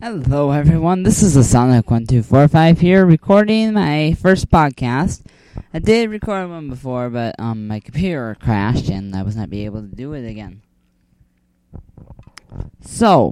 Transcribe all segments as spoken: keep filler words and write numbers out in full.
Hello everyone, this is the Sonic one two four five here, recording my first podcast. I did record one before, but um, my computer crashed and I was not be able to do it again. So,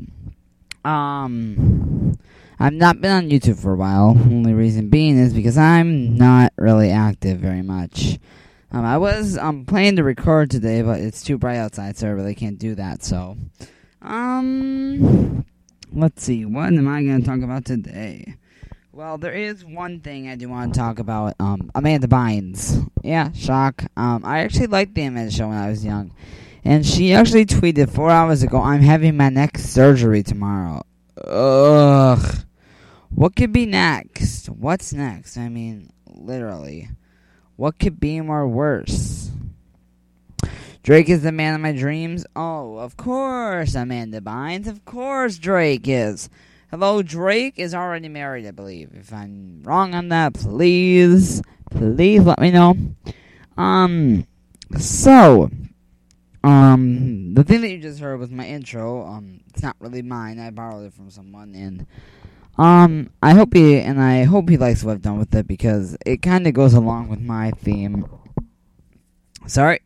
um, I've not been on YouTube for a while. Only reason being is because I'm not really active very much. Um, I was um planning to record today, but it's too bright outside, so I really can't do that. So, um. Let's see, what am I going to talk about today? Well, there is one thing I do want to talk about. Um, Amanda Bynes. Yeah, shock. Um, I actually liked the Amanda show when I was young. And she actually tweeted four hours ago, I'm having my next surgery tomorrow. Ugh. What could be next? What's next? I mean, literally. What could be more worse? Drake is the man of my dreams. Oh, of course, Amanda Bynes. Of course Drake is. Hello, Drake is already married, I believe. If I'm wrong on that, please, please let me know. Um, so, um, the thing that you just heard was my intro. Um, it's not really mine. I borrowed it from someone, and um, I hope he and I hope he likes what I've done with it because it kind of goes along with my theme. Sorry.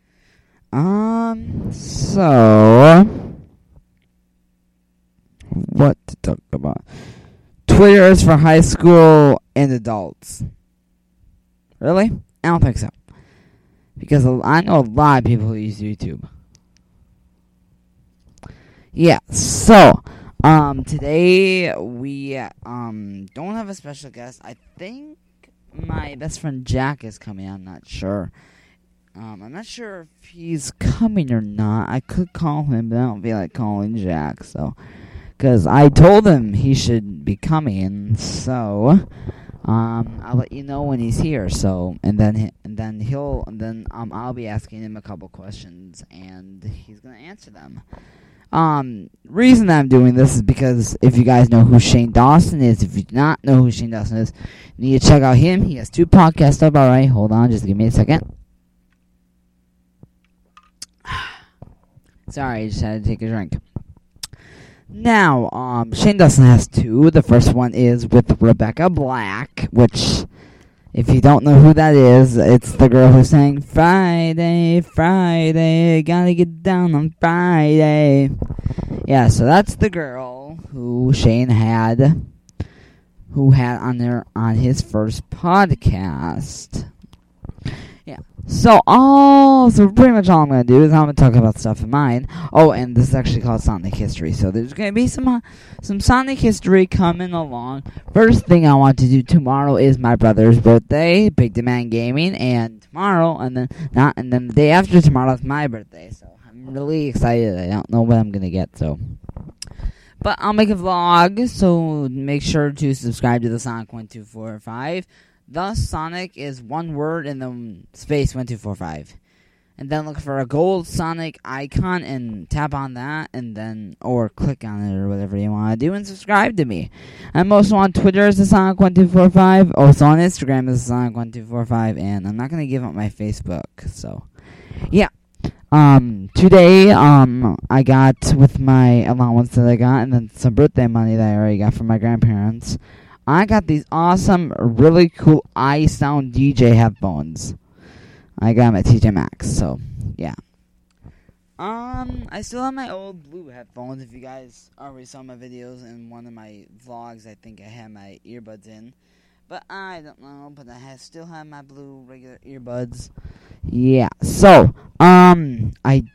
Um, so, what to talk about? Twitter is for high school and adults. Really? I don't think so. Because I know a lot of people who use YouTube. Yeah, so, um, today we, um, don't have a special guest. I think my best friend Jack is coming, I'm not sure. Um, I'm not sure if he's coming or not. I could call him, but I don't feel like calling Jack, so. Because I told him he should be coming, so. Um, I'll let you know when he's here, so. And then, he, and then he'll, and then, um, I'll be asking him a couple questions, and he's gonna answer them. Um, reason that I'm doing this is because if you guys know who Shane Dawson is, if you do not know who Shane Dawson is, you need to check out him. He has two podcasts up, alright? Hold on, just give me a second. Sorry, I just had to take a drink. Now, um, Shane Dawson has two. The first one is with Rebecca Black, which, if you don't know who that is, it's the girl who sang Friday, Friday, gotta get down on Friday. Yeah, so that's the girl who Shane had, who had on their on his first podcast. Yeah. So all, so pretty much all I'm going to do is I'm going to talk about stuff in mine. Oh, and this is actually called Sonic History. So there's going to be some uh, some Sonic History coming along. First thing I want to do tomorrow is my brother's birthday, Big Demand Gaming, and tomorrow, and then not, and then the day after tomorrow is my birthday. So I'm really excited. I don't know what I'm going to get, so. But I'll make a vlog, so make sure to subscribe to the Sonic one two four five. Thus, Sonic is one word in the space one two four five. And then look for a gold Sonic icon and tap on that, and then, or click on it or whatever you want to do, and subscribe to me. I'm also on Twitter as the Sonic one two four five, also on Instagram as the Sonic one two four five, and I'm not going to give up my Facebook, so, yeah. Um, today, um, I got, with my allowance that I got, and then some birthday money that I already got from my grandparents, I got these awesome, really cool iSound D J headphones. I got them at T J Maxx, so, yeah. Um, I still have my old blue headphones. If you guys already saw my videos in one of my vlogs, I think I had my earbuds in. But I don't know, but I have, still have my blue regular earbuds. Yeah, so, um, I,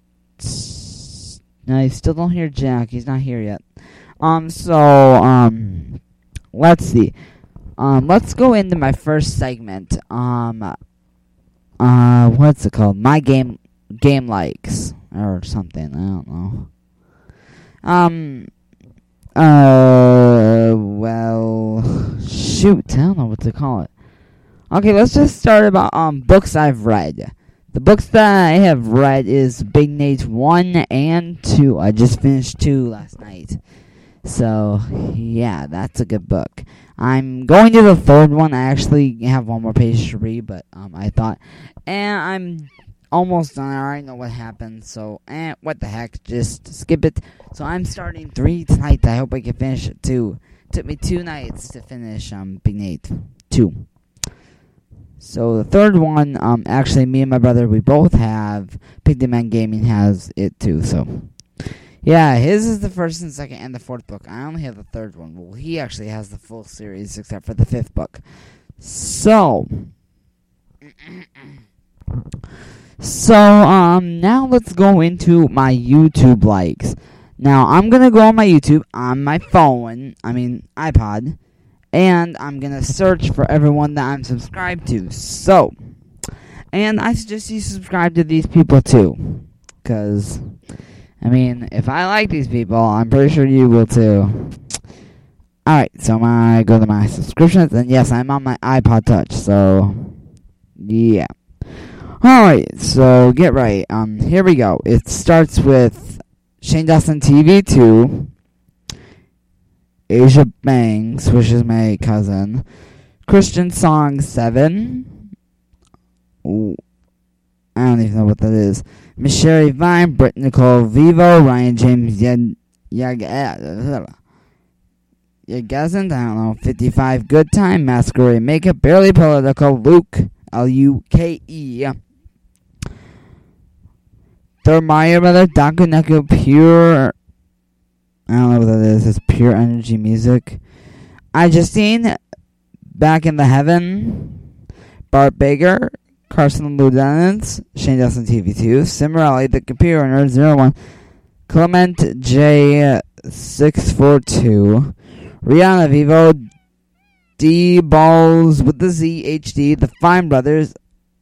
I still don't hear Jack. He's not here yet. Um, so, um... Let's see. Um, let's go into my first segment. Um, uh, what's it called? My game, game likes or something. I don't know. Um, uh, well, shoot, I don't know what to call it. Okay, let's just start about um books I've read. The books that I have read is Big Nate one and two. I just finished two last night. So, yeah, that's a good book. I'm going to the third one. I actually have one more page to read, but um, I thought, and I'm almost done. I already know what happened. So, eh, what the heck? Just skip it. So I'm starting three tonight. I hope I can finish it too. It took me two nights to finish um Big Nate. Two. So the third one, um, actually me and my brother, we both have. Piggy Man Gaming has it too. So, yeah, his is the first and second and the fourth book. I only have the third one. Well, he actually has the full series except for the fifth book. So, so um, now let's go into my YouTube likes. Now I'm gonna go on my YouTube on my phone. I mean iPod. And I'm going to search for everyone that I'm subscribed to. So, and I suggest you subscribe to these people too. Because, I mean, if I like these people, I'm pretty sure you will too. Alright, so I go to my subscriptions. And yes, I'm on my iPod Touch. So, yeah. Alright, so get right. Um, here we go. It starts with Shane Dawson T V two. Asia Banks, which is my cousin. Christian Song seven. Ooh, I don't even know what that is. Miss Sherry Vine, Britt Nicole Vivo, Ryan James Yag Yagazin, I don't know, fifty-five Good Time, Masquerade Makeup, Barely Political, Luke, L U K E. Third Mario Brother, Daku Naku, Pure... I don't know what that is. It's Pure Energy Music. I Justine, Back in the Heaven, Bart Baker, Carson Lieutenants, Shane Dawson T V two, Cimarelli, The Computer Nerd zero one, Clement J six four two, Rihanna Vivo, D Balls with the Z H D, The Fine Brothers,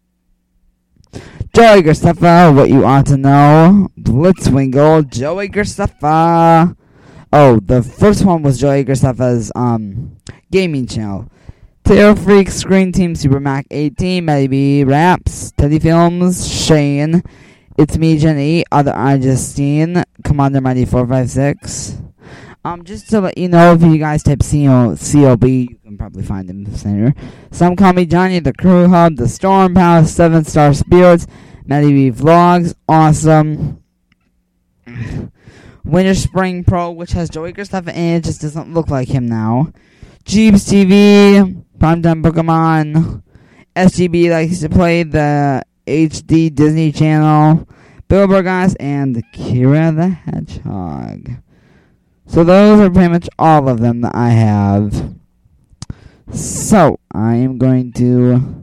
Joey Gersteffa, What You Ought to Know, Blitzwingle, Joey Gersteffa. Oh, the first one was Joey Gersteffa's um, gaming channel. Tail Freak, Screen Team, Super Mac eighteen, Matty B, Raps, Teddy Films, Shane, It's Me, Jenny, Other I Justine, Commander Mighty four five six. Um, just to let you know, if you guys type C O B, you can probably find him center. Some Call Me Johnny, The Crew Hub, The Storm Palace, Seven Star Spirits, Matty B Vlogs, Awesome. Winter Spring Pro, which has Joey Gersteffa in it, just doesn't look like him now. Jeeves T V, Primetime Pokemon, S G B likes to play the H D Disney Channel, Bill Burgos, and Kira the Hedgehog. So those are pretty much all of them that I have. So, I am going to...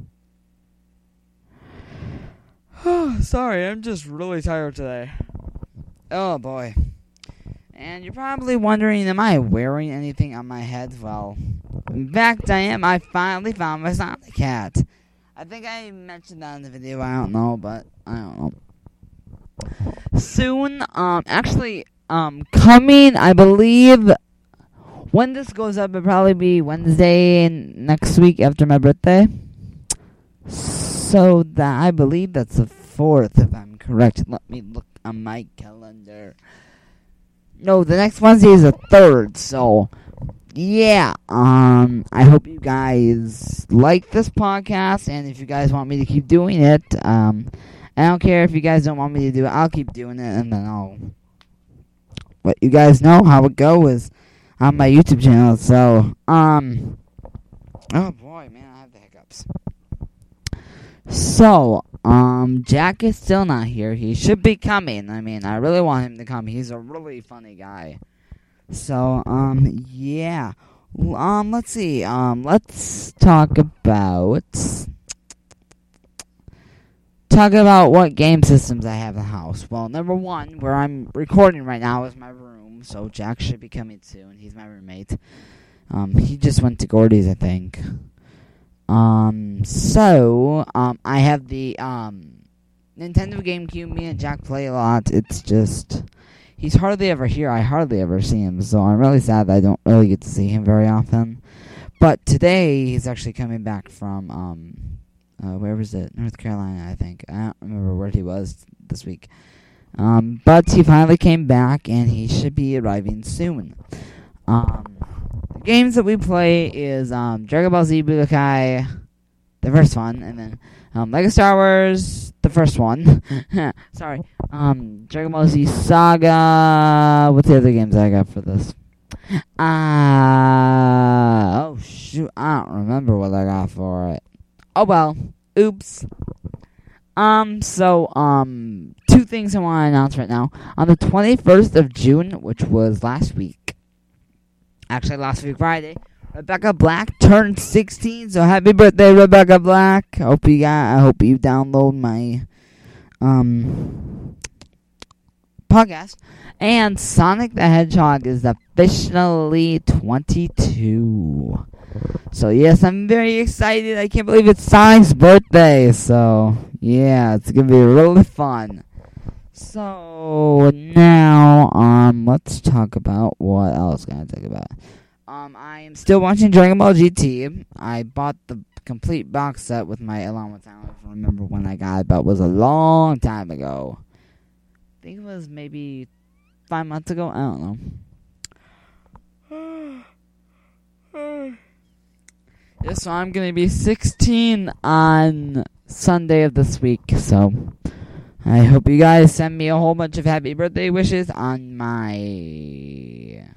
Oh, sorry, I'm just really tired today. Oh, boy. And you're probably wondering, am I wearing anything on my head? Well, in fact, I am. I finally found my Sonic hat. I think I mentioned that in the video. I don't know, but I don't know. Soon, um, actually, um, coming, I believe, when this goes up, it'll probably be Wednesday next week after my birthday. So, that I believe that's the fourth, if I'm correct. Let me look on my calendar. No, the next Wednesday is the third, so, yeah, um, I hope you guys like this podcast, and if you guys want me to keep doing it, um, I don't care if you guys don't want me to do it, I'll keep doing it, and then I'll let you guys know how it goes on my YouTube channel, so, um, oh boy, man, I have the hiccups. So, um, Jack is still not here. He should be coming. I mean, I really want him to come. He's a really funny guy. So, um, yeah. Um, let's see. Um, let's talk about... Talk about what game systems I have in the house. Well, number one, where I'm recording right now is my room. So, Jack should be coming soon. He's my roommate. Um, he just went to Gordy's, I think. Um, so, um, I have the, um, Nintendo GameCube. Me and Jack play a lot. It's just, he's hardly ever here. I hardly ever see him, so I'm really sad that I don't really get to see him very often. But today, he's actually coming back from, um, uh, where was it? North Carolina, I think. I don't remember where he was this week. Um, but he finally came back, and he should be arriving soon. Um... Games that we play is um, Dragon Ball Z Budokai, the first one, and then um, Lego Star Wars, the first one. Sorry, um, Dragon Ball Z Saga. What's the other games I got for this? Uh, oh shoot, I don't remember what I got for it. Oh well, oops. Um, so, um, two things I want to announce right now. On the twenty-first of June, which was last week, actually last week Friday, Rebecca Black turned sixteen, so happy birthday, Rebecca Black. Hope you got, I hope you download my, um, podcast. And Sonic the Hedgehog is officially twenty-two. So, yes, I'm very excited. I can't believe it's Sonic's birthday. So, yeah, it's going to be really fun. So, now, um, let's talk about what else can I talk about. Um, I am still watching Dragon Ball G T. I bought the complete box set with my allowance. I don't remember when I got it, but it was a long time ago. I think it was maybe five months ago. I don't know. Yeah, so I'm going to be sixteen on Sunday of this week, so I hope you guys send me a whole bunch of happy birthday wishes on my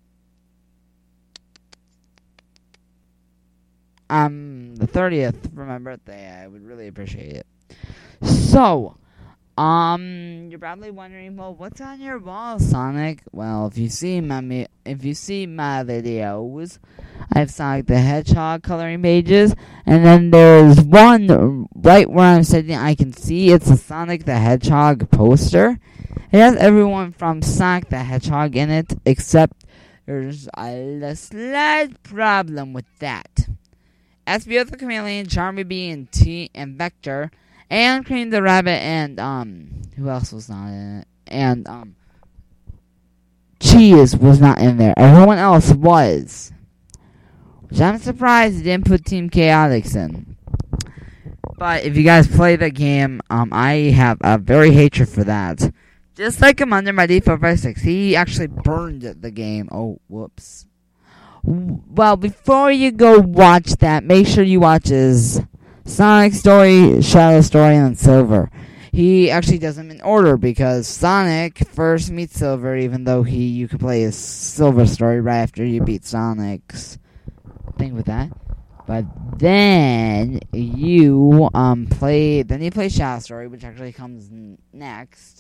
um the thirtieth for my birthday. I would really appreciate it. So, Um, you're probably wondering, well, what's on your wall, Sonic? Well, if you see my mi- if you see my videos, I have Sonic the Hedgehog coloring pages, and then there's one right where I'm sitting. I can see it's a Sonic the Hedgehog poster. It has everyone from Sonic the Hedgehog in it, except there's a slight problem with that. Espio the Chameleon, Charmy Bee, and T and Vector. And Cream the Rabbit and, um, who else was not in it? And, um, Cheese was not in there. Everyone else was. Which I'm surprised they didn't put Team Chaotix in. But if you guys play the game, um, I have a very hatred for that. Just like Commander Mighty four five six, he actually burned the game. Oh, whoops. Well, before you go watch that, make sure you watch his Sonic Story, Shadow Story, and Silver. He actually does them in order because Sonic first meets Silver, even though he you can play his Silver Story right after you beat Sonic's thing with that. But then you um play then you play Shadow Story, which actually comes n- next.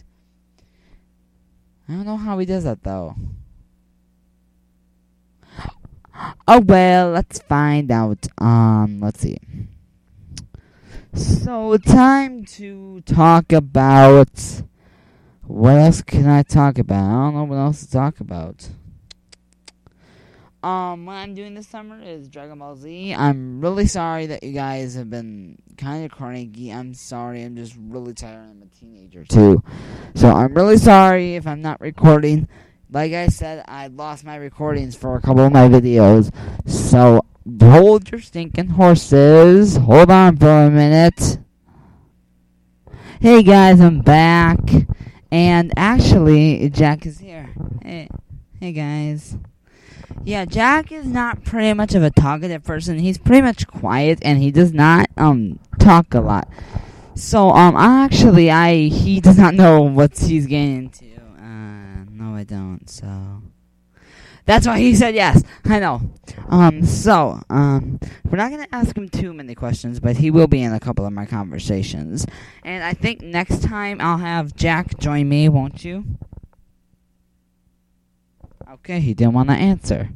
I don't know how he does that though. Oh well, let's find out. Um, let's see. So, time to talk about... What else can I talk about? I don't know what else to talk about. Um, what I'm doing this summer is Dragon Ball Z. I'm really sorry that you guys have been kind of cranky. I'm sorry. I'm just really tired. I'm a teenager, too. So, I'm really sorry if I'm not recording. Like I said, I lost my recordings for a couple of my videos. So... hold your stinking horses. Hold on for a minute. Hey guys, I'm back. And actually, Jack is here. Hey, hey guys. Yeah, Jack is not pretty much of a talkative person. He's pretty much quiet and he does not um talk a lot. So um actually I he does not know what he's getting into. Uh no I don't, so that's why he said yes. I know. Um, so, um, we're not going to ask him too many questions, but he will be in a couple of my conversations. And I think next time I'll have Jack join me, won't you? Okay, he didn't want to answer.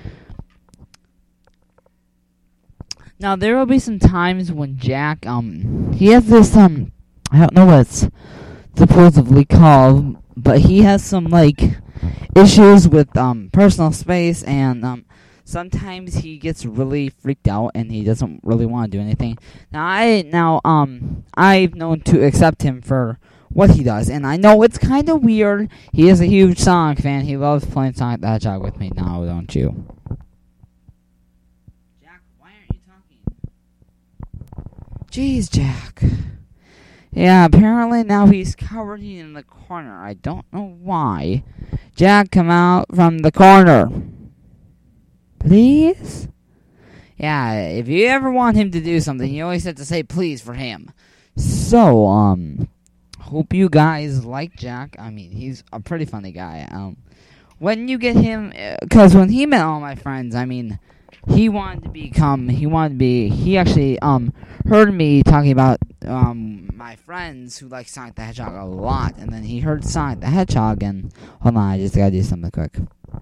Now, there will be some times when Jack, um, he has this, um, I don't know what it's supposedly called, but he has some, like... issues with um personal space, and um sometimes he gets really freaked out and he doesn't really want to do anything. Now I now um I've known to accept him for what he does, and I know it's kind of weird. He is a huge Sonic fan. He loves playing Sonic the Hedgehog with me now, don't you? Jack, why aren't you talking? Jeez, Jack. Yeah, apparently now he's covered in the corner. I don't know why. Jack, come out from the corner. Please? Yeah, if you ever want him to do something, you always have to say please for him. So, um, hope you guys like Jack. I mean, he's a pretty funny guy. Um, when you get him, because when he met all my friends, I mean, he wanted to become, he wanted to be, he actually, um, heard me talking about, um, my friends who like Sonic the Hedgehog a lot, and then he heard Sonic the Hedgehog, and, hold on, I just gotta do something quick.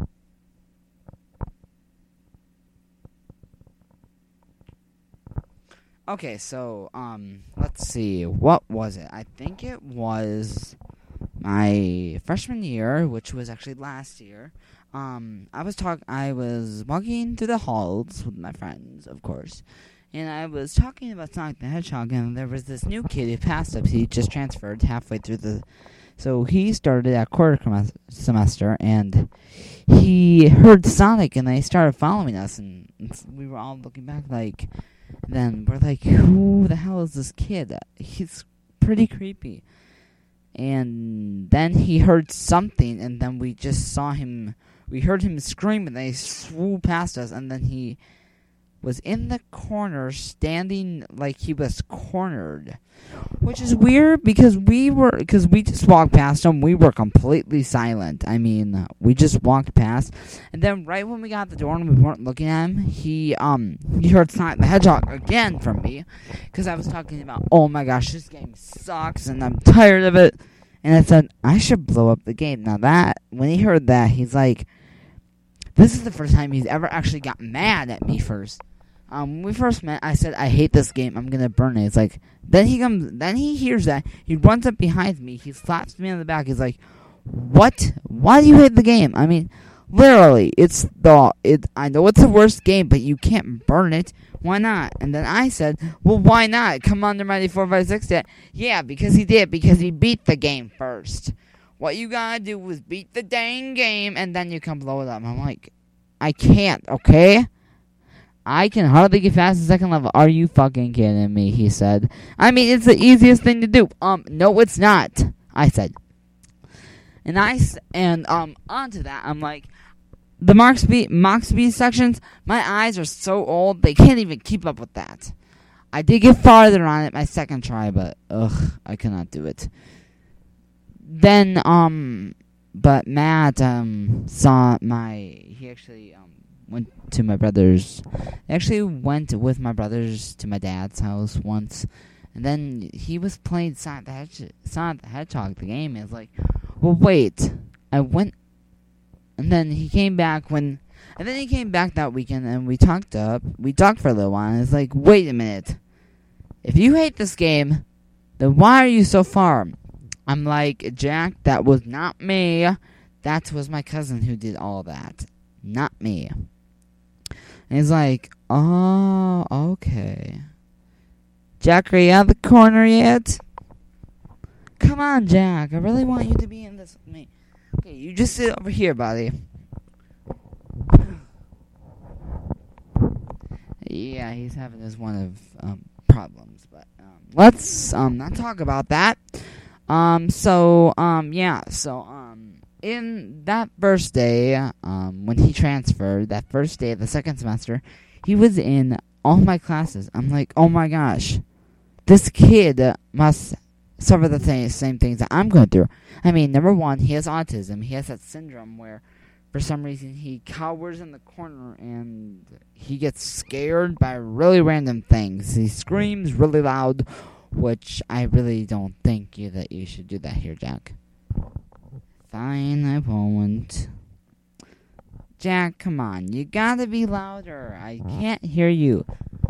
Okay, so, um, let's see, what was it? I think it was my freshman year, which was actually last year. Um, I was talk. I was walking through the halls with my friends, of course, and I was talking about Sonic the Hedgehog, and there was this new kid who passed us. He just transferred halfway through the, so he started at quarter semester, and he heard Sonic, and they started following us, and we were all looking back like, then we're like, who the hell is this kid? He's pretty creepy. And then he heard something, and then we just saw him, we heard him scream, and they flew past us, and then he was in the corner, standing like he was cornered. Which is weird, because we were, because we just walked past him, we were completely silent. I mean, we just walked past, and then right when we got the door and we weren't looking at him, he, um, he heard Sonic the Hedgehog again from me, because I was talking about, oh my gosh, this game sucks, and I'm tired of it, and I said, I should blow up the game. Now that, when he heard that, he's like, this is the first time he's ever actually got mad at me first. Um, when we first met, I said, I hate this game, I'm gonna burn it. It's like, then he comes, then he hears that, he runs up behind me, he slaps me on the back, he's like, what? Why do you hate the game? I mean, literally, it's the, it, I know it's the worst game, but you can't burn it, why not? And then I said, well, why not? Come on, Mighty four five six did. Yeah, because he did, because he beat the game first. What you gotta do is beat the dang game, and then you can blow it up. I'm like, I can't, okay? I can hardly get past the second level. Are you fucking kidding me? He said. I mean, it's the easiest thing to do. Um, no, it's not. I said. And I and um onto that, I'm like, the Mark Speed Mach Speed sections. My eyes are so old they can't even keep up with that. I did get farther on it my second try, but ugh, I cannot do it. Then um, but Matt um saw my. He actually um. went to my brother's, actually went with my brothers to my dad's house once, and then he was playing Sonic the, Hedge- Sonic the Hedgehog, the game. Is like, well, wait, I went, and then he came back when, and then he came back that weekend, and we talked up, we talked for a little while, and it's like, wait a minute, if you hate this game, then why are you so far? I'm like, Jack, that was not me, that was my cousin who did all that, not me. And he's like, oh, okay. Jack, are you out of the corner yet? Come on, Jack. I really want you to be in this with me. Okay, you just sit over here, buddy. Yeah, he's having this one of um, problems. But um, let's um, not talk about that. Um, so, um, yeah. So, um... in that first day, um, when he transferred, that first day of the second semester, he was in all my classes. I'm like, oh my gosh, this kid must suffer the same, same things that I'm going through. I mean, number one, he has autism. He has that syndrome where, for some reason, he cowers in the corner and he gets scared by really random things. He screams really loud, which I really don't think you that you should do that here, Jack. Fine, I won't. Jack, come on. You gotta be louder. I can't hear you.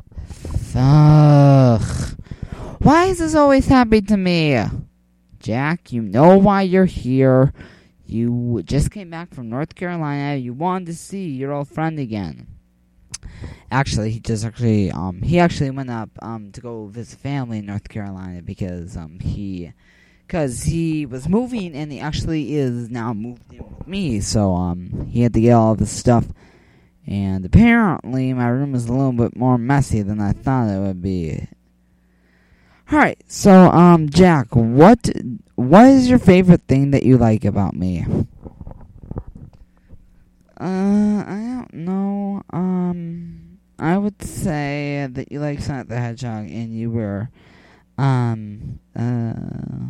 Ugh. Why is this always happening to me? Jack, you know why you're here. You just came back from North Carolina. You wanted to see your old friend again. Actually, he just actually, um, he actually went up, um, to go visit family in North Carolina because, um, he... Because he was moving, and he actually is now moved in with me, so um, he had to get all this stuff. And apparently, my room is a little bit more messy than I thought it would be. Alright, so, um, Jack, what, what is your favorite thing that you like about me? Uh, I don't know, um, I would say that you like Sonic the Hedgehog and you were, um, uh,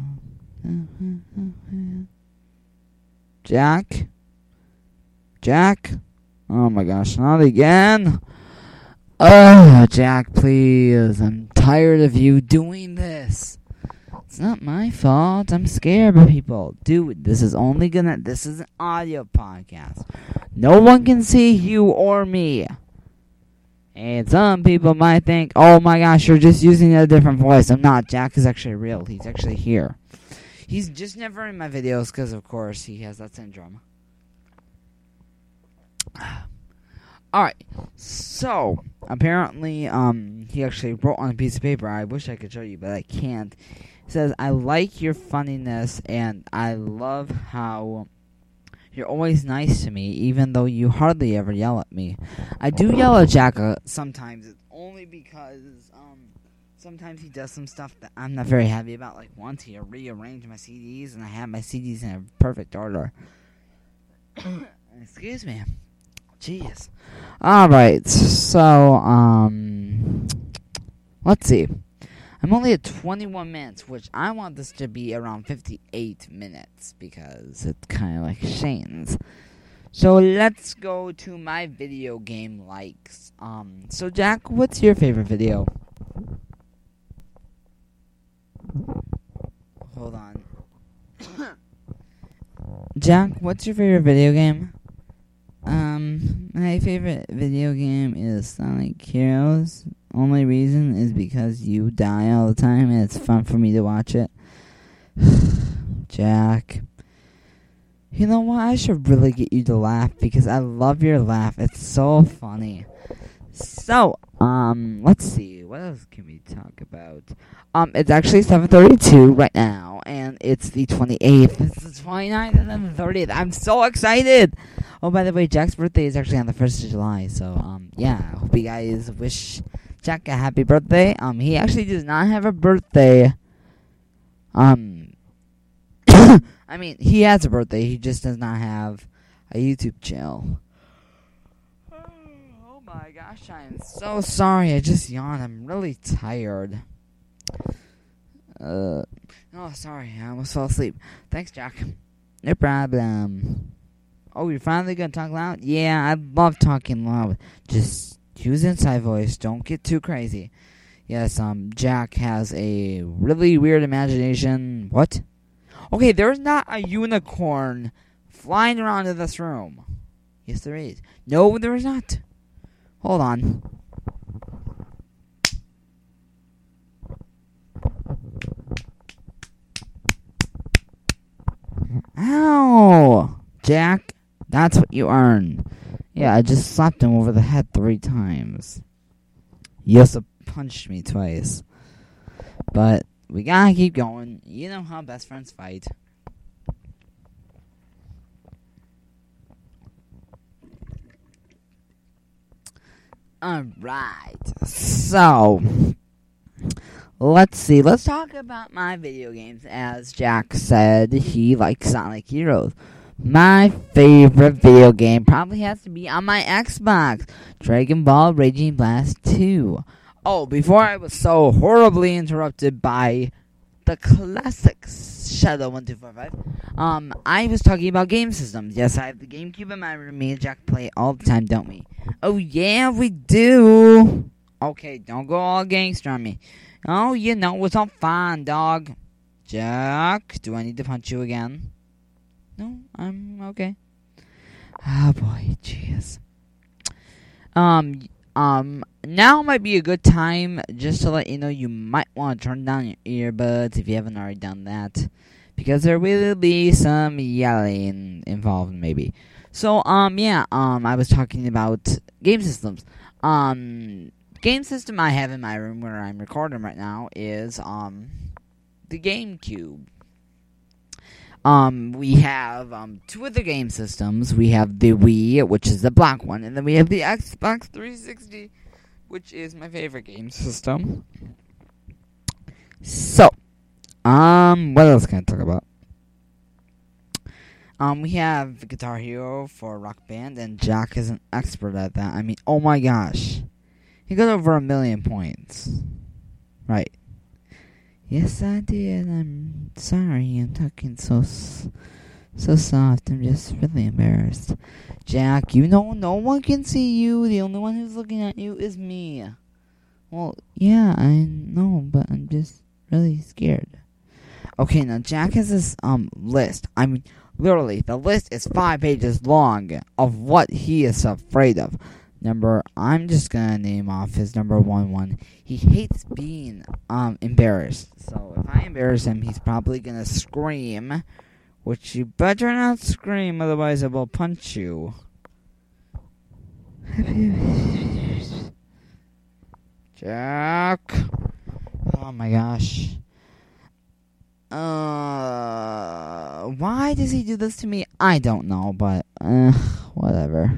Jack? Jack? Oh my gosh, not again. Oh, Jack, please. I'm tired of you doing this. It's not my fault. I'm scared of people. Dude, this is only gonna, this is an audio podcast. No one can see you or me. And some people might think, oh my gosh, you're just using a different voice. I'm not. Jack is actually real. He's actually here. He's just never in my videos because, of course, he has that syndrome. Alright, so, apparently, um, he actually wrote on a piece of paper. I wish I could show you, but I can't. It says, I like your funniness, and I love how you're always nice to me, even though you hardly ever yell at me. I do yell at Jack uh, sometimes. It's only because um, sometimes he does some stuff that I'm not very happy about. Like once he rearranged my C Ds, and I had my C Ds in a perfect order. Excuse me. Jeez. Alright, so, um, let's see. I'm only at twenty-one minutes, which I want this to be around fifty-eight minutes, because it's kind of like Shane's. So let's go to my video game likes. Um, so Jack, what's your favorite video? Hold on. Jack, what's your favorite video game? Um, my favorite video game is Sonic Heroes. Only reason is because you die all the time and it's fun for me to watch it. Jack. You know what? I should really get you to laugh because I love your laugh. It's so funny. So, um, let's see. What else can we talk about? Um, it's actually seven thirty-two right now, and it's the twenty-eighth. It's the twenty-ninth and then the thirtieth. I'm so excited! Oh, by the way, Jack's birthday is actually on the first of July, so, um, yeah. I hope you guys wish Jack a happy birthday. Um, he actually does not have a birthday. Um, I mean, he has a birthday. He just does not have a YouTube channel. Oh my gosh, I'm so sorry. I just yawned. I'm really tired. Uh, oh, sorry. I almost fell asleep. Thanks, Jack. No problem. Oh, you're finally gonna talk loud? Yeah, I love talking loud. Just use inside voice. Don't get too crazy. Yes, um, Jack has a really weird imagination. What? Okay, there's not a unicorn flying around in this room. Yes, there is. No, there is not. Hold on. Ow! Jack, that's what you earn. Yeah, I just slapped him over the head three times. He also punched me twice. But we gotta keep going. You know how best friends fight. Alright. So, let's see. Let's talk about my video games. As Jack said, he likes Sonic Heroes. My favorite video game probably has to be on my Xbox. Dragon Ball Raging Blast two. Oh, before I was so horribly interrupted by the classic Shadow one two four five, um, I was talking about game systems. Yes, I have the GameCube in my room. Me and Jack play all the time, don't we? Oh, yeah, we do. Okay, don't go all gangster on me. Oh, you know, it's all fine, dog. Jack, do I need to punch you again? No, I'm okay. Ah, oh boy, jeez. Um, um, now might be a good time just to let you know you might want to turn down your earbuds if you haven't already done that, because there will be some yelling involved, maybe. So, um, yeah, um, I was talking about game systems. Um, game system I have in my room where I'm recording right now is, um, the GameCube. Um, we have, um, two other game systems. We have the Wii, which is the black one, and then we have the Xbox three sixty, which is my favorite game system. So, um, what else can I talk about? Um, we have Guitar Hero for Rock Band, and Jack is an expert at that. I mean, oh my gosh. He got over a million points. Right. Yes, I did. I'm sorry. I'm talking so so soft. I'm just really embarrassed. Jack, you know no one can see you. The only one who's looking at you is me. Well, yeah, I know, but I'm just really scared. Okay, now Jack has this um list. I mean, literally, the list is five pages long of what he is afraid of. Number, I'm just gonna name off his number one one. He hates being um embarrassed. So if I embarrass him, he's probably gonna scream, which you better not scream, otherwise I will punch you. Jack. Oh my gosh. Uh, why does he do this to me? I don't know, but uh, whatever.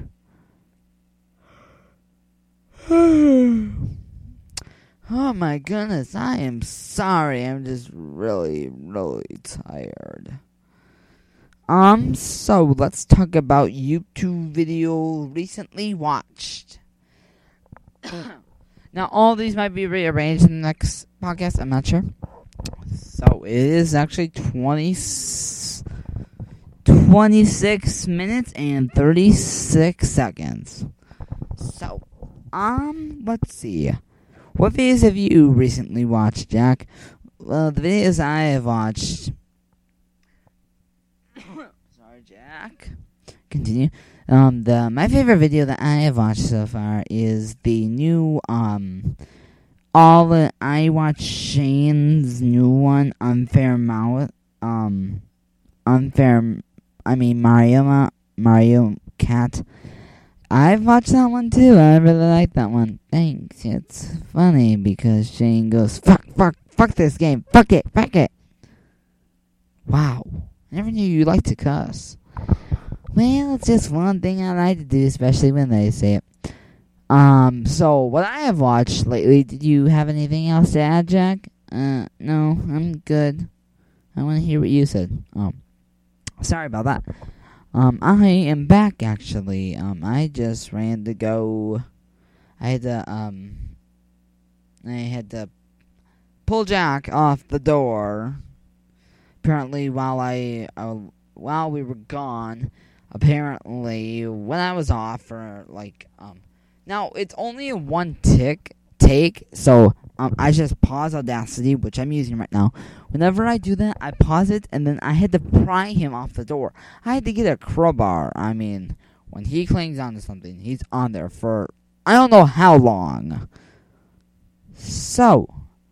Oh my goodness, I am sorry. I'm just really, really tired. Um, so let's talk about YouTube video recently watched. Now, all these might be rearranged in the next podcast. I'm not sure. So it is actually twenty, twenty-six minutes and thirty-six seconds. So, um, let's see. What videos have you recently watched, Jack? Well, the videos I have watched... Sorry, Jack. Continue. Um, the my favorite video that I have watched so far is the new, um... All the, I watched Shane's new one, Unfair Mouth, um, Unfair, I mean, Mario, Mario Cat. I've watched that one too. I really like that one. Thanks. It's funny because Shane goes, fuck, fuck, fuck this game. Fuck it, fuck it. Wow. I never knew you liked to cuss. Well, it's just one thing I like to do, especially when they say it. Um, so what I have watched lately, did you have anything else to add, Jack? Uh, no, I'm good. I want to hear what you said. Oh, sorry about that. Um, I am back, actually. Um, I just ran to go, I had to, um, I had to pull Jack off the door. Apparently, while I, uh, while we were gone, apparently, when I was off for, like, um, now, it's only a one tick take, so um, I just pause Audacity, which I'm using right now. Whenever I do that, I pause it, and then I had to pry him off the door. I had to get a crowbar. I mean, when he clings onto something, he's on there for I don't know how long. So,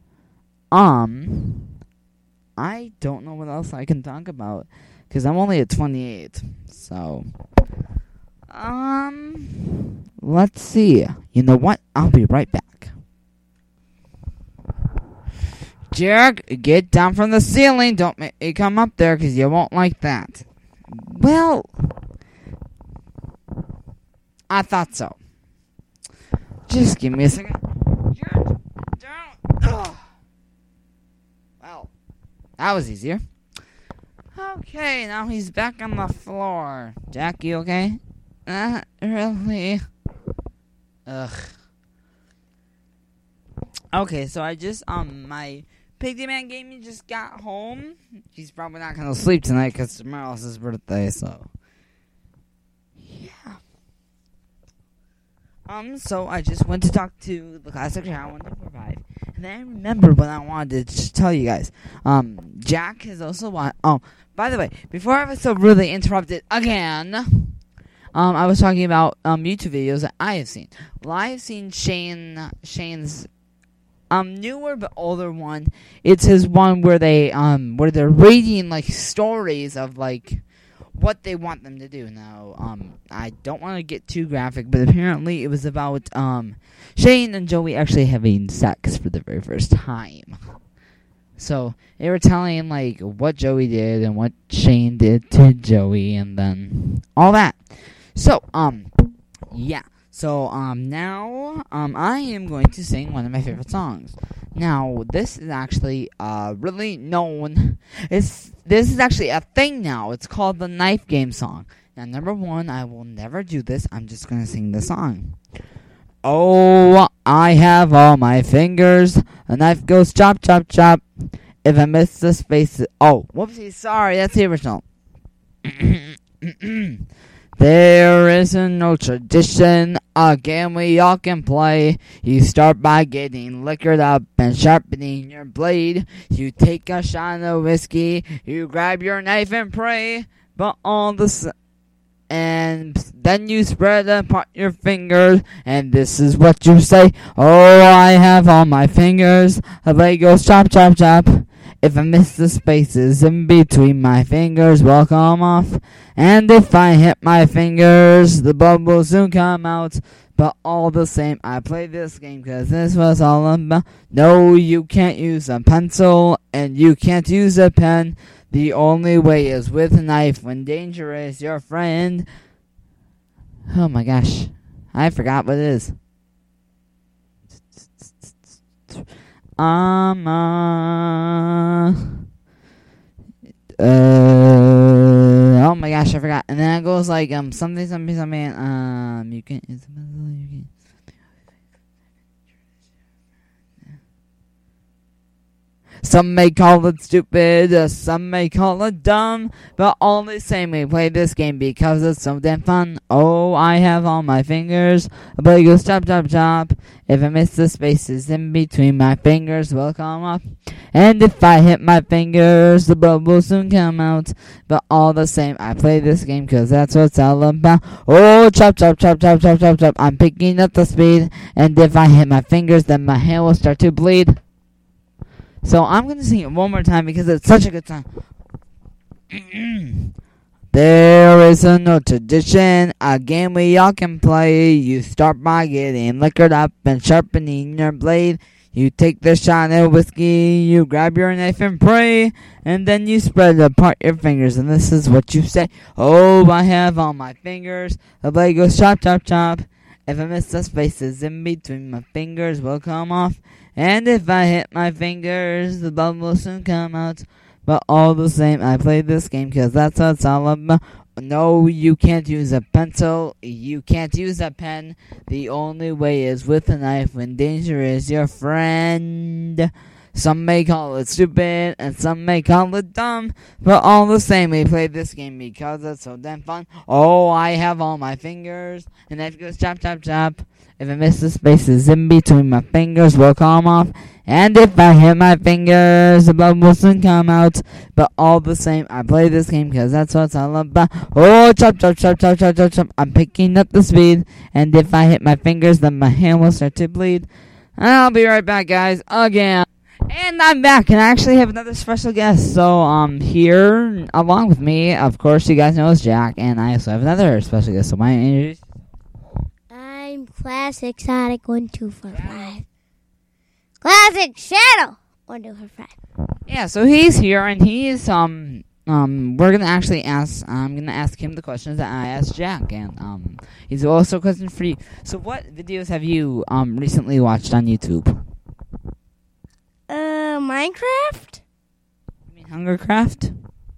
um, I don't know what else I can talk about, because I'm only at twenty-eight, so... Um, let's see. You know what? I'll be right back. Jack, get down from the ceiling. Don't make me come up there because you won't like that. Well, I thought so. Just give me a second. Jack, down. Ugh. Well, that was easier. Okay, now he's back on the floor. Jack, you okay? Not really. Ugh. Okay, so I just, um, my Piggy Man Gaming just got home. He's probably not gonna sleep tonight because tomorrow's his birthday, so. Yeah. Um, so I just went to talk to the Classic Shower one two four five, and then I remembered what I wanted to tell you guys. Um, Jack has also watched, oh, by the way, before I was so really interrupted again... Um, I was talking about um, YouTube videos that I have seen. Well, I have seen Shane, Shane's um, newer but older one. It's his one where they um, where they're reading like stories of like what they want them to do. Now, um, I don't want to get too graphic, but apparently it was about um, Shane and Joey actually having sex for the very first time. So they were telling like what Joey did and what Shane did to Joey, and then all that. So, um, yeah. So, um, now, um, I am going to sing one of my favorite songs. Now, this is actually, uh, really known. It's, this is actually a thing now. It's called the Knife Game song. Now, number one, I will never do this. I'm just gonna sing the song. Oh, I have all my fingers. A knife goes chop, chop, chop. If I miss the space... Oh, whoopsie, sorry, that's the original. There isn't no tradition, a game we all can play. You start by getting liquored up and sharpening your blade. You take a shot of whiskey, you grab your knife and pray. But all the... S- and then you spread apart your fingers, and this is what you say. Oh, I have all my fingers. A blade goes chop, chop, chop. If I miss the spaces in between my fingers, will come off. And if I hit my fingers, the blood will soon come out. But all the same, I play this game because this was all about. No, you can't use a pencil, and you can't use a pen. The only way is with a knife when danger is your friend. Oh my gosh, I forgot what it is. Um, uh, uh, oh my gosh, I forgot. And then it goes like, um, something, something, something, um, you can, it's, you can. Some may call it stupid, uh, some may call it dumb, but all the same we play this game because it's so damn fun. Oh, I have all my fingers, a blade goes chop, chop, chop. If I miss the spaces in between my fingers will come up. And if I hit my fingers, the blood will soon come out. But all the same, I play this game because that's what it's all about. Oh, chop, chop, chop, chop, chop, chop, chop. I'm picking up the speed, and if I hit my fingers, then my hand will start to bleed. So I'm going to sing it one more time because it's such a good song. There is a no tradition, a game we all can play. You start by getting liquored up and sharpening your blade. You take the shot of whiskey, you grab your knife and pray. And then you spread apart your fingers, and this is what you say. Oh, I have all my fingers. The blade goes chop, chop, chop. If I miss the spaces in between my fingers will come off. And if I hit my fingers, the blood will soon come out. But all the same, I play this game because that's what it's all about. No, you can't use a pencil. You can't use a pen. The only way is with a knife when danger is your friend. Some may call it stupid, and some may call it dumb. But all the same, we play this game because it's so damn fun. Oh, I have all my fingers, and knife goes chop, chop, chop. If I miss the spaces in between my fingers will come off. And if I hit my fingers, the blood will soon come out. But all the same, I play this game because that's what it's all about. Oh, chop, chop, chop, chop, chop, chop, chop. I'm picking up the speed. And if I hit my fingers, then my hand will start to bleed. And I'll be right back, guys, again. And I'm back, and I actually have another special guest. So, um, here, along with me, of course, you guys know it's Jack. And I also have another special guest. So, my name is... I'm Classic Sonic one two four five. Classic Shadow one two four five. Yeah, so he's here, and he's um um we're gonna actually ask I'm gonna ask him the questions that I asked Jack, and um he's also a question for you. So what videos have you um recently watched on YouTube? Uh, Minecraft, You mean Hungercraft?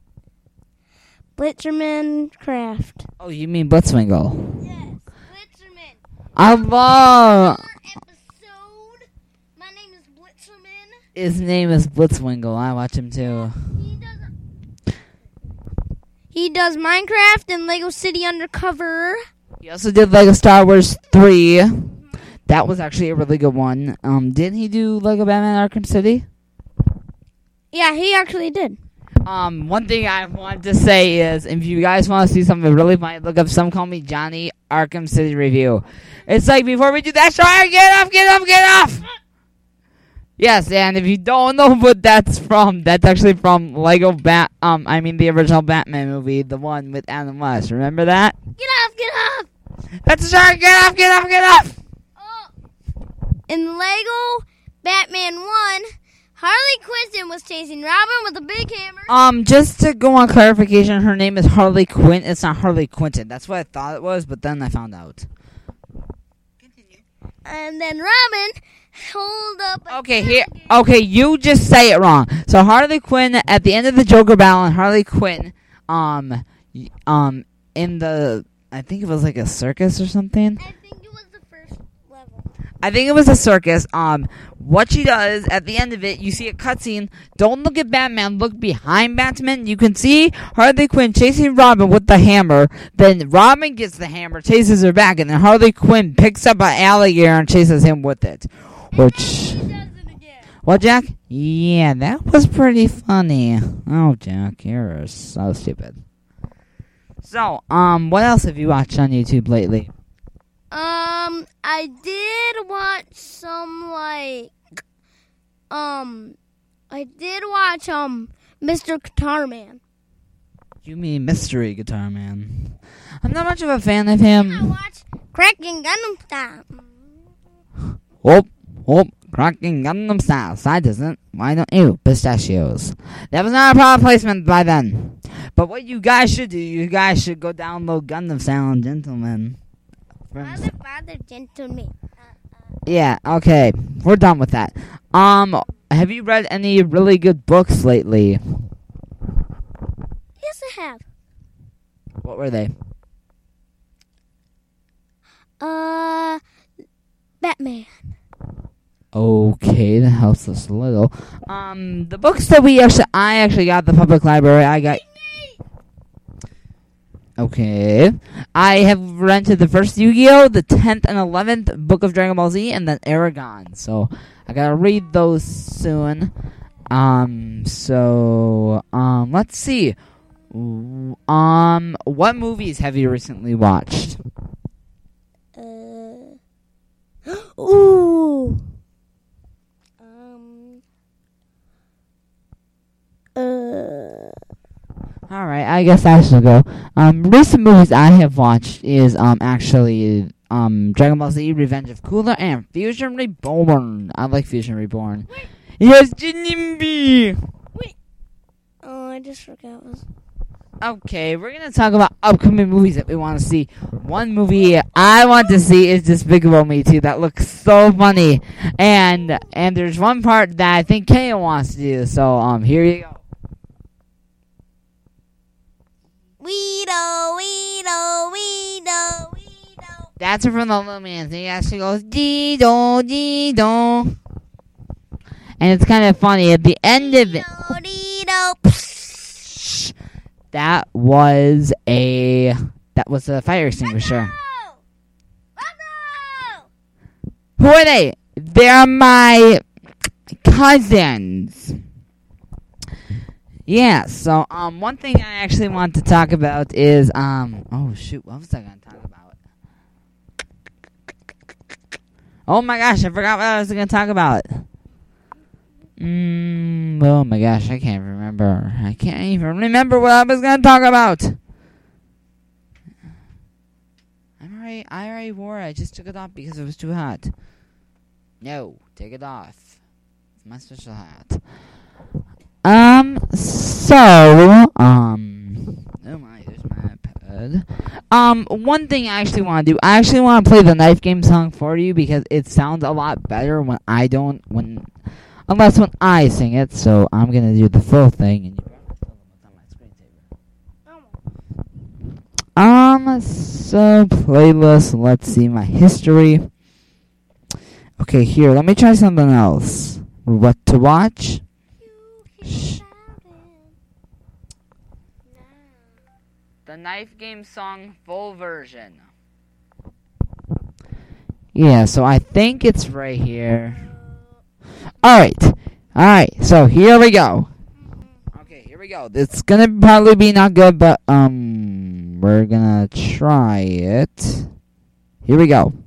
Blitzerman Craft. Oh, you mean Blitzwingle? Yes, Blitzerman. I love. Episode. My name is Blitzerman. His name is Blitzwingle. I watch him too. He does. He does Minecraft and Lego City Undercover. He also did Lego Star Wars three. That was actually a really good one. Um, didn't he do Lego Batman Arkham City? Yeah, he actually did. Um, one thing I want to say is, if you guys want to see something really funny, look up Some Call Me Johnny Arkham City Review. It's like, before we do that, try get off, get off, get off! Yes, and if you don't know what that's from, that's actually from Lego Bat, um, I mean the original Batman movie, the one with Adam West. Remember that? Get off, get off! That's a shark, get off, get off, get off! Oh. In Lego Batman one, Harley Quinn was chasing Robin with a big hammer. Um, just to go on clarification, her name is Harley Quinn. It's not Harley Quinton. That's what I thought it was, but then I found out. Continue. And then Robin hold up. Okay, here. Okay, you just say it wrong. So Harley Quinn at the end of the Joker battle, and Harley Quinn, um, um, in the, I think it was like a circus or something. I think it was the first level. I think it was a circus. Um, what she does at the end of it, you see a cutscene. Don't look at Batman. Look behind Batman. You can see Harley Quinn chasing Robin with the hammer. Then Robin gets the hammer, chases her back, and then Harley Quinn picks up an alligator and chases him with it. Which, what, Jack? Yeah, that was pretty funny. Oh, Jack, you're so stupid. So, um, what else have you watched on YouTube lately? Um, I did watch some, like, um, I did watch, um, Mister Guitar Man. You mean Mystery Guitar Man? I'm not much of a fan of him. I watched Cracking Gundam Style. Oh, oh, Cracking Gundam Style. Side doesn't. Why don't you? Pistachios. That was not a product placement by then. But what you guys should do, you guys should go download Gundam Style and Gentleman. Father, father, gentleman. Yeah, okay. We're done with that. Um, have you read any really good books lately? Yes, I have. What were they? Uh, Batman. Okay, that helps us a little. Um, the books that we actually, I actually got at the public library, I got... Okay. I have rented the first Yu-Gi-Oh!, the tenth and eleventh Book of Dragon Ball Z, and then Aragon. So, I gotta read those soon. Um, so, um, let's see. Um, what movies have you recently watched? Uh, ooh. Um, uh... Alright, I guess I should go. Um, recent movies I have watched is, um, actually, um, Dragon Ball Z, Revenge of Cooler, and Fusion Reborn. I like Fusion Reborn. Wait. Yes, Jinimbi! Wait. Oh, I just forgot. Was... Okay, we're gonna talk about upcoming movies that we want to see. One movie I want to see is Despicable Me two. That looks so funny. And, and there's one part that I think Kaya wants to do, so, um, here you go. Weedo, Weedo, Weedo, Weedo. That's from the Lumians. He actually goes, dee-do, dee-do. And it's kind of funny. At the end of it, Deedo. that was a, that was a fire extinguisher. Who are they? They're my cousins. Yeah, so, um, one thing I actually want to talk about is, um, oh, shoot, what was I going to talk about? Oh, my gosh, I forgot what I was going to talk about. Mm, oh, my gosh, I can't remember. I can't even remember what I was going to talk about. I'm already, I already wore it. I just took it off because it was too hot. No, take it off. It's my special hat. Um, so, um, oh my, there's my iPad. Um, one thing I actually want to do, I actually want to play the Knife Game song for you because it sounds a lot better when I don't, when, unless when I sing it, so I'm gonna do the full thing, and you probably tell them what's on my screensaver. Um, so, playlist, let's see, my history. Okay, here, let me try something else. What to watch? The Knife Game song full version. Yeah, so I think it's right here. Alright. Alright, so here we go. Okay, here we go. It's gonna probably be not good, but, um, we're gonna try it. Here we go.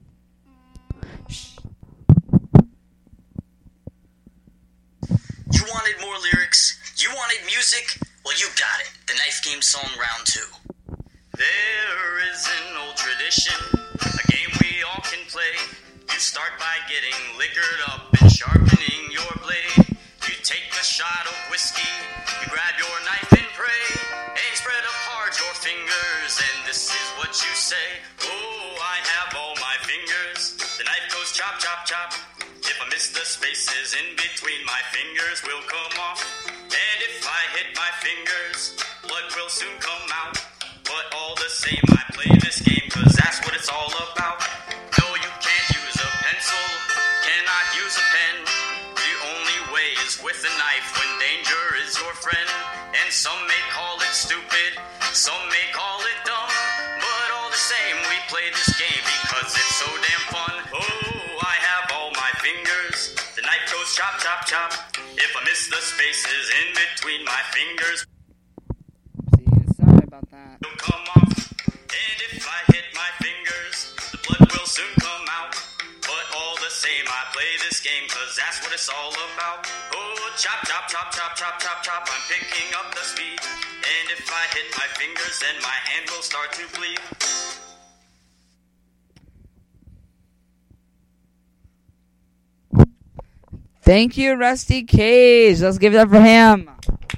You wanted more lyrics? You wanted music? Well, you got it. The Knife Game song round two. There is an old tradition, a game we all can play. You start by getting liquored up and sharpening your blade. You take a shot of whiskey, you grab your knife and pray, and spread apart your fingers, and this is what you say. Oh, I have all my fingers. The knife goes chop, chop, chop. If I miss the spaces in between, my fingers will come off. And if I hit my fingers, blood will soon come out. But all the same, I play this game, cause that's what it's all about. No, you can't use a pencil with a knife when danger is your friend. And some may call it stupid, some may call it dumb, but all the same we play this game because it's so damn fun. Oh, I have all my fingers, the knife goes chop, chop, chop. If I miss the spaces in between my fingers, See, sorry about that. will come off. And if I hit my fingers, the blood will soon come out. But all the same, I play this game cause that's what it's all about. Oh, chop, chop, chop, chop, chop, chop, chop, I'm picking up the speed. And if I hit my fingers, then my hand will start to bleed. Thank you, Rusty Cage. Let's give it up for him.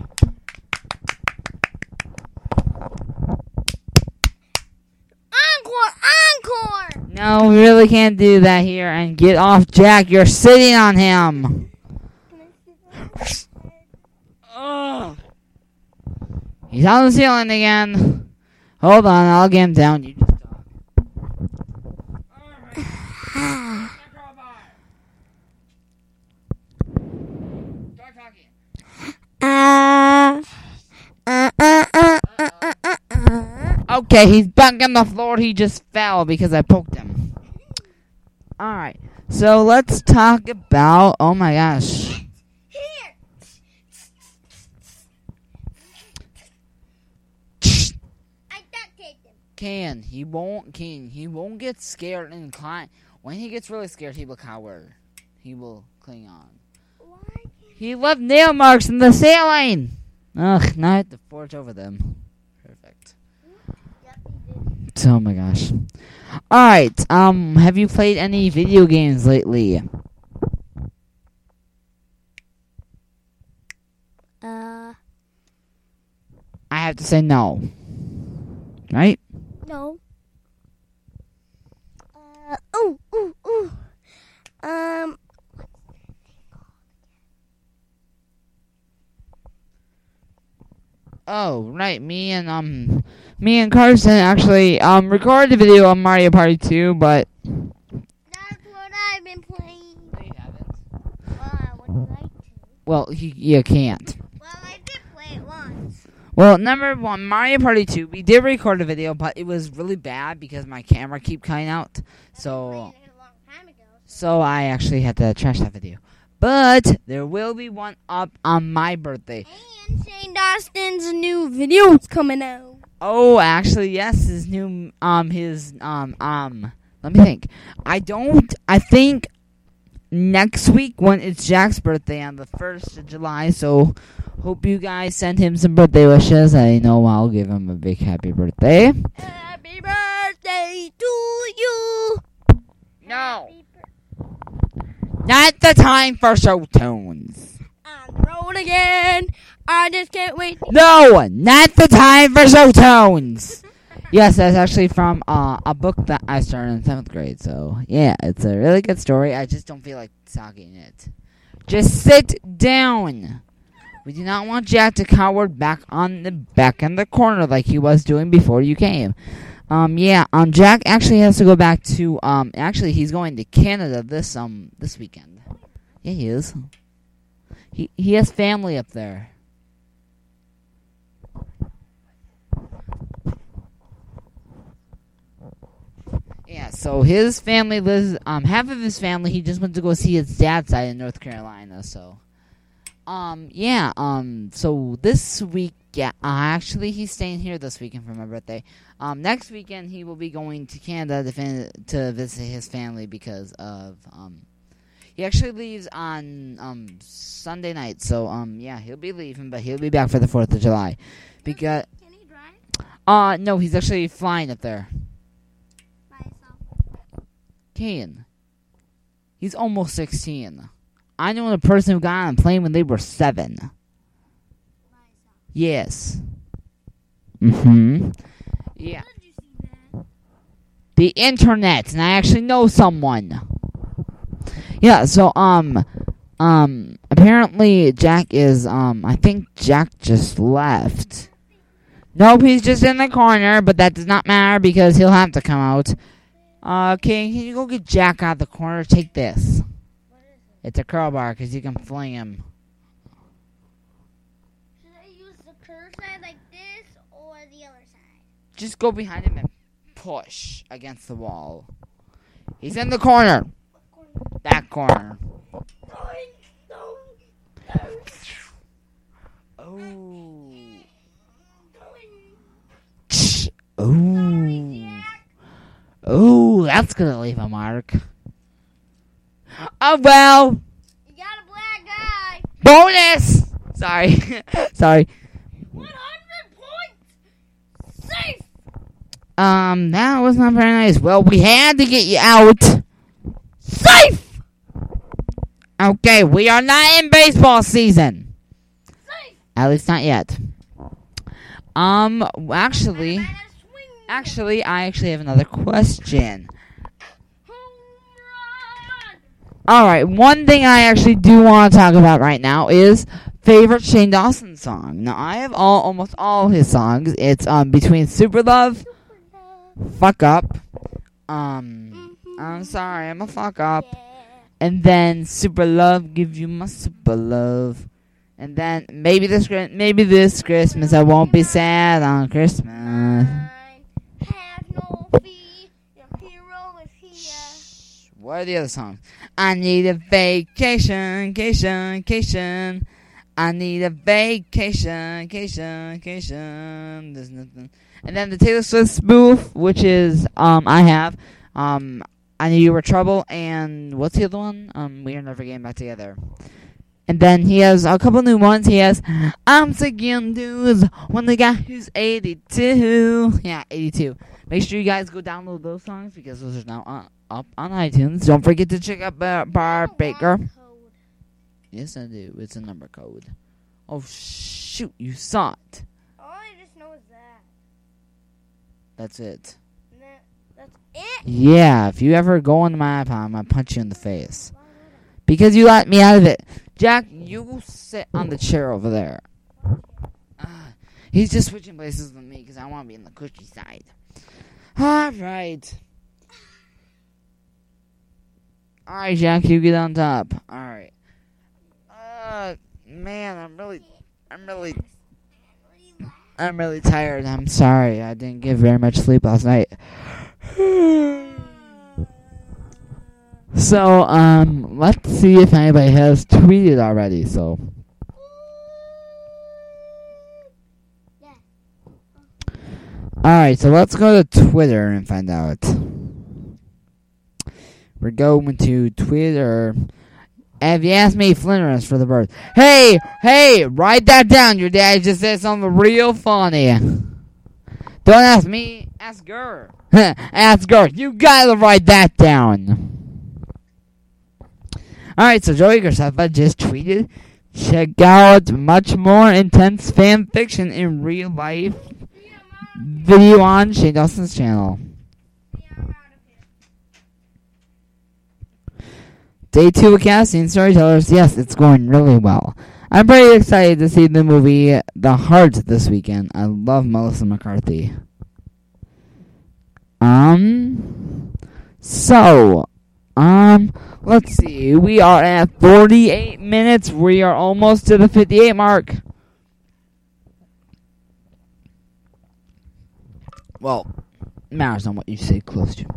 Encore! Encore! No, we really can't do that here. And get off Jack. You're sitting on him. Ugh. He's on the ceiling again. Hold on, I'll get him down. You just talk. Start talking. Uh, uh, uh, uh, uh, uh, uh, uh. Okay, he's back on the floor. He just fell because I poked him. Alright, so let's talk about... Oh my gosh. Here! I duct taped him. Can he won't can he won't get scared and climb. When he gets really scared, he will cower. He will cling on. Why can't He left nail marks in the ceiling. Ugh, now I have to forge over them. Perfect. Yep, he did. Oh my gosh. Alright, um, have you played any video games lately? Uh, I have to say no. Right? no. Uh, ooh, ooh, ooh. Um, Oh, right. Me and um, me and Carson actually um recorded a video on Mario Party two, but that's what I've been playing. no, you haven't. Well, I would like to. Well, you, you can't. Well, I did play it once. Well, number one, Mario Party two. We did record a video, but it was really bad because my camera keep cutting out. I So, played it a long time ago. so I actually had to trash that video. But there will be one up on my birthday. And Shane Dawson's new video's coming out. Oh, actually, yes, his new um his um um. Let me think. I don't. I think next week when it's Jack's birthday on the first of July. So hope you guys send him some birthday wishes. I know I'll give him a big happy birthday. Happy birthday to you. No, Happy bir- not the time for show tunes. On the road again. I just can't wait. No, not the time for show tunes. Yes, that's actually from uh, a book that I started in seventh grade. So yeah, it's a really good story. I just don't feel like talking it. Just sit down. We do not want Jack to cower back on the back in the corner like he was doing before you came. Um, yeah. Um, Jack actually has to go back to um. Actually, he's going to Canada this um this weekend. Yeah, he is. He he has family up there. Yeah, so his family lives, um, half of his family, he just went to go see his dad's side in North Carolina, so, um, yeah, um, so this week, yeah, uh, actually, he's staying here this weekend for my birthday. Um, next weekend, he will be going to Canada to, fin- to visit his family because of, um, he actually leaves on, um, Sunday night, so, um, yeah, he'll be leaving, but he'll be back for the fourth of July, because, Can he drive uh, no, he's actually flying up there. by himself? Kane. He's almost sixteen. I know a person who got on a plane when they were seven. By himself. Yes. Mm-hmm. Yeah. How did you see that? The internet, and I actually know someone. Yeah, so, um, um, apparently Jack is, um, I think Jack just left. Nope, he's just in the corner, but that does not matter because he'll have to come out. Uh, okay, can you go get Jack out of the corner? Take this. What is it? It's a crowbar because you can fling him. the curve side like this or the other side? Just go behind him and push against the wall. He's in the corner. That corner. Oh. Oh. Oh, that's gonna leave a mark. Oh well. You got a black guy. Bonus. Sorry. Sorry. one hundred points. Safe. Um, that was not very nice. Well, we had to get you out. Safe. Okay, we are not in baseball season. Safe. At least not yet. Um, actually, actually, I actually have another question. Alright, one thing I actually do want to talk about right now is favorite Shane Dawson song. Now, I have all almost all his songs. It's um between Super Love, Fuck Up, um, I'm sorry, I'm a fuck up, and then Super Love, Give You My Super Love. And then maybe this maybe this Christmas I won't be sad on Christmas. Have no fear, your hero is here. What are the other songs? I need a vacation, vacation, vacation. I need a vacation, vacation, vacation. There's nothing. And then the Taylor Swift spoof, which is um I have um I Knew You Were Trouble, and what's the other one? Um, We Are Never Getting Back Together. And then he has a couple new ones. He has I'm Taking Dudes, one the guy who's eighty-two. Yeah, eighty-two. Make sure you guys go download those songs because those are now on, up on iTunes. Don't forget to check out Bar, Bar Baker. Yes, I do. It's a number code. Oh, shoot. You saw it. All I just know is that. That's it. That, that's it? Yeah, if you ever go on my iPod, I'm going to punch you in the face. Because you let me out of it. Jack, you sit on the chair over there. Uh, he's just switching places with me because I want to be in the cushy side. Alright. Alright, Jack, you get on top. Alright. Uh, man, I'm really, I'm really, I'm really tired. I'm sorry. I didn't get very much sleep last night. So, um, let's see if anybody has tweeted already, so. Alright, so let's go to Twitter and find out. We're going to Twitter. If you ask me, Flinters for the bird. Hey, hey, write that down. Your dad just said something real funny. Don't ask me, ask her. Ask her. You gotta write that down. Alright, so Joey Graceffa just tweeted, check out much more intense fan fiction in real life video on Shane Dawson's channel. Day two of casting Storytellers. Yes, it's going really well. I'm pretty excited to see the movie The Heart this weekend. I love Melissa McCarthy. Um, so, um, let's see. We are at forty-eight minutes. We are almost to the fifty-eight mark. Well, matters on what you say close to.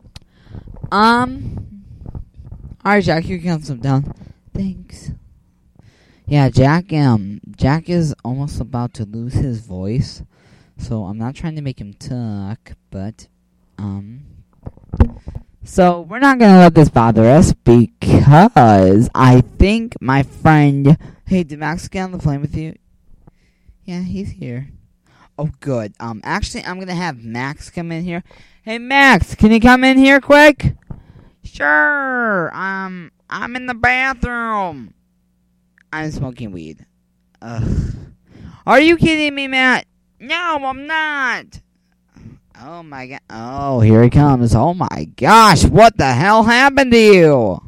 Um, alright, Jack, you can come down. Thanks. Yeah, Jack, um, Jack is almost about to lose his voice. So I'm not trying to make him talk, but, um... So, we're not going to let this bother us because I think my friend... Hey, did Max get on the plane with you? Yeah, he's here. Oh, good. Um, actually, I'm going to have Max come in here. Hey, Max, can you come in here quick? Sure. Um, I'm in the bathroom. I'm smoking weed. Ugh. Are you kidding me, Matt? No, I'm not. Oh, my God. Oh, here he comes. Oh, my gosh. What the hell happened to you?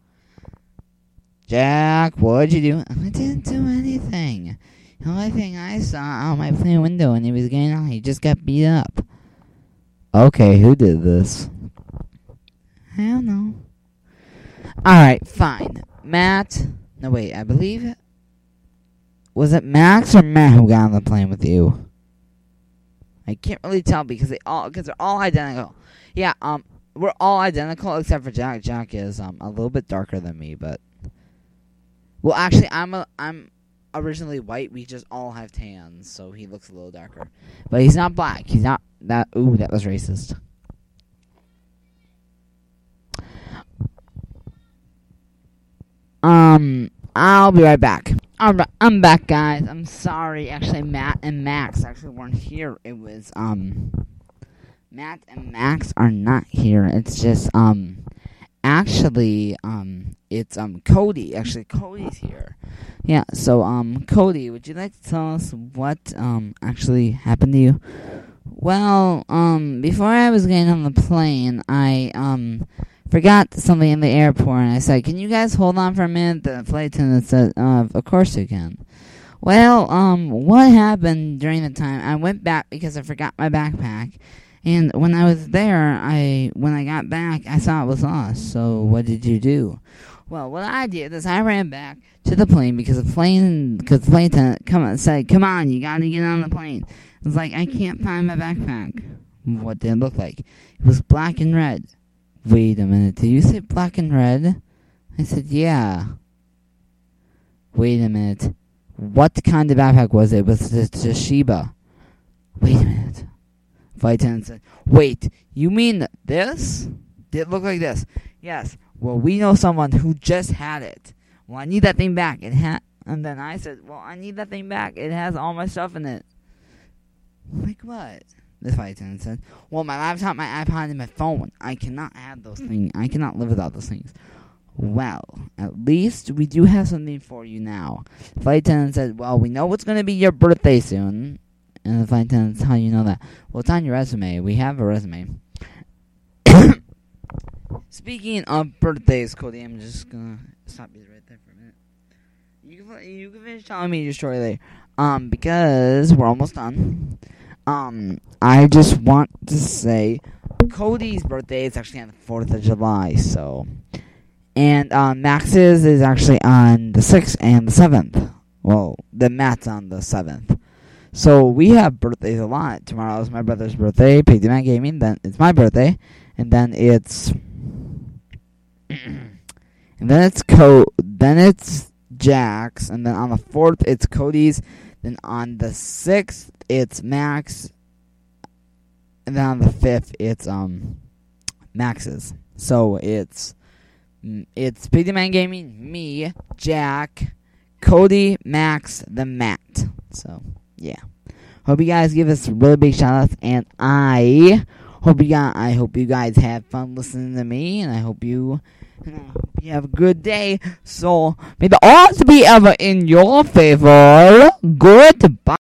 Jack, what'd you do? I didn't do anything. The only thing I saw out my plane window when he was getting out, he just got beat up. Okay, who did this? I don't know. Alright, fine. Matt. No, wait, I believe... was it Max or Matt who got on the plane with you? I can't really tell because they all because they're all identical. Yeah, um, we're all identical except for Jack. Jack is um a little bit darker than me, but well, actually, I'm a I'm originally white. We just all have tans, so he looks a little darker. But he's not black. He's not that. Ooh, that was racist. Um, I'll be right back. Alright, I'm back, guys. I'm sorry. Actually, Matt and Max actually weren't here. It was, um, Matt and Max are not here. It's just, um, actually, um, it's, um, Cody. Actually, Cody's here. Yeah, so, um, Cody, would you like to tell us what, um, actually happened to you? Well, um, before I was getting on the plane, I, um... forgot something in the airport, and I said, can you guys hold on for a minute? The flight attendant said, uh, of course you can. Well, um, what happened during the time, I went back because I forgot my backpack, and when I was there, I, when I got back, I saw it was lost, so what did you do? Well, what I did is I ran back to the plane because the plane, because the flight attendant come and said, come on, you gotta get on the plane. I was like, I can't find my backpack. What did it look like? It was black and red. Wait a minute, did you say black and red? I said, yeah. Wait a minute. What kind of backpack was it? It was the Toshiba. Wait a minute. Flight attendant said, wait, you mean this? Did it look like this? Yes. Well, we know someone who just had it. Well, I need that thing back. It ha- and then I said, well, I need that thing back. It has all my stuff in it. Like what? The flight attendant said, well, my laptop, my iPod, and my phone. I cannot have those things. I cannot live without those things. Well, at least we do have something for you now. The flight attendant said, well, we know it's going to be your birthday soon. And the flight attendant said, how do you know that? Well, it's on your resume. We have a resume. Speaking of birthdays, Cody, I'm just going to stop you right there for a minute. You can, you can finish telling me your story later. Um, because we're almost done. Um, I just want to say Cody's birthday is actually on the fourth of July, so. And um, Max's is actually on the sixth and the seventh. Well, the Matt's on the seventh. So we have birthdays a lot. Tomorrow is my brother's birthday, Piggyman Gaming. Then it's my birthday. And then it's. and then it's Co. Then it's Jack's. And then on the fourth, it's Cody's. Then on the sixth, it's Max. And then on the fifth, it's um Max's. So it's it's Big Man Gaming, me, Jack, Cody, Max, then Matt. So yeah. Hope you guys give us really big shout outs, and I hope you guys I hope you guys have fun listening to me, and I hope you and I hope you have a good day. So may the odds be ever in your favor. Goodbye.